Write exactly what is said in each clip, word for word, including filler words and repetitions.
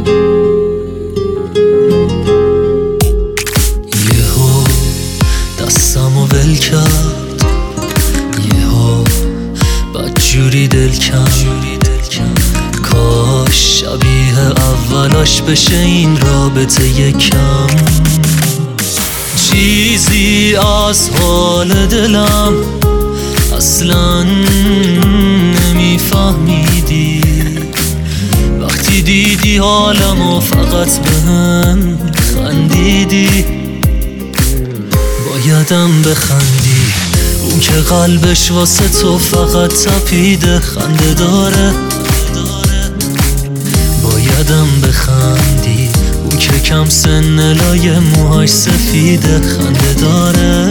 یهو دستمو ول کرد، یهو بدجوری دل کن. کاش شبیه اولاش بشه این رابطه یکم. چیزی از حال دلم اصلا نمیفهمیدی، وقتی دیدی حالمو فقط بهم خندیدی. بایدم بخندی، اون که قلبش واسه تو فقط تپیده خنده داره. بایدم بخندی، اون که کم سن لای موهاش سفیده خنده داره.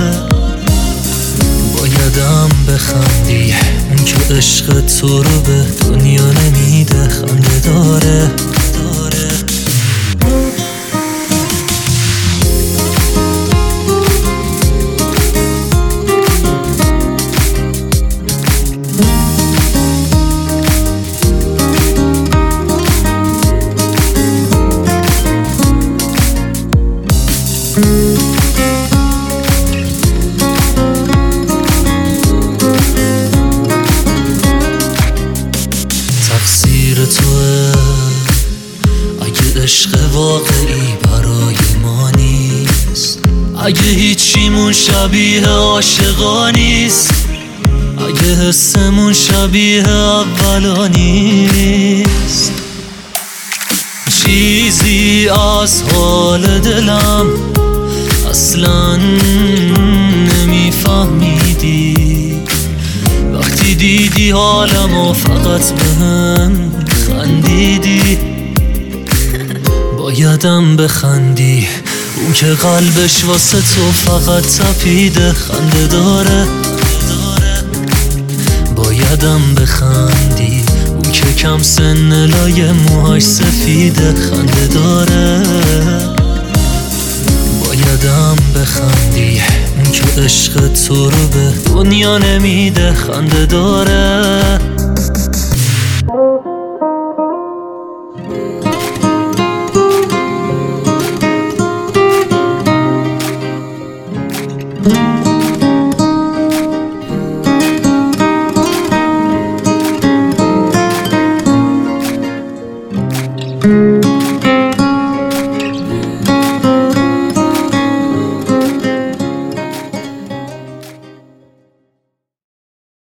بایدم بخندی، اون که عشق تو رو به دنیا نمیده خنده داره. تقصیر توه اگه عشق واقعی برای ما نیست، اگه هیچیمون شبیه عاشقا نیست، اگه حسمون شبیه اولا نیست. چیزی از حال دلم اصلا نمیفهمیدی، وقتی دیدی حالمو فقط بهم خندیدی. بایدم بخندی، اون که قلبش واسه تو فقط تپیده خنده داره. بایدم بخندی، اون که کم سن لای موهاش سفیده خنده داره. بایدم بخندی، اون که عشق تو رو به دنیا نمیده خنده داره.